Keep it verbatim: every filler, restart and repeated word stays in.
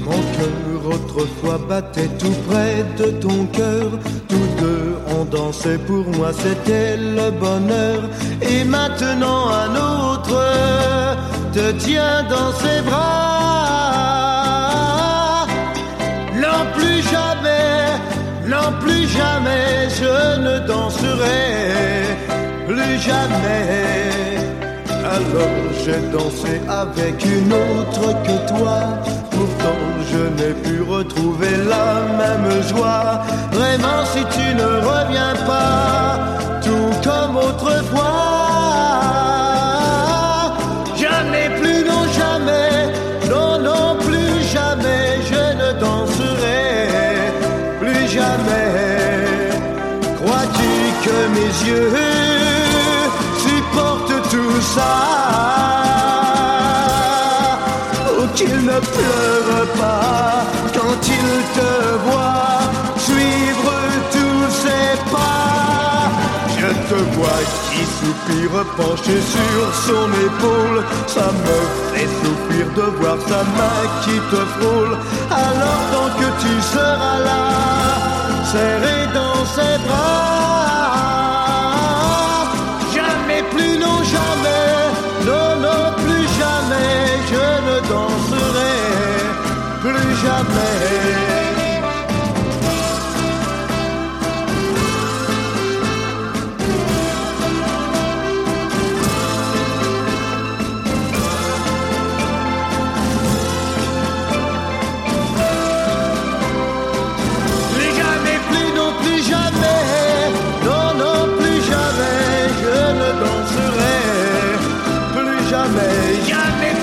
Mon cœur autrefois battait tout près de ton cœur. Tous deux on dansait, pour moi c'était le bonheur. Et maintenant un autre te tient dans ses bras. Non plus jamais, non plus jamais je ne danserai, plus jamais. Alors j'ai dansé avec une autre que toi. Pourtant je n'ai pu retrouver la même joie. Vraiment si tu ne reviens pas, tout comme autrefois. Jamais plus, non jamais, non, non plus jamais je ne danserai, plus jamais. Crois-tu que mes yeux supportent tout ça? Ou qu'ils ne pleurent pas quand ils te voient suivre tous ces pas? Je te vois qui soupire penché sur son épaule. Ça me fait souffrir de voir sa main qui te frôle. Alors tant que tu seras là, serré dans ses bras, jamais plus, non jamais, non, non plus jamais je ne danserai, plus jamais. Jamais, jamais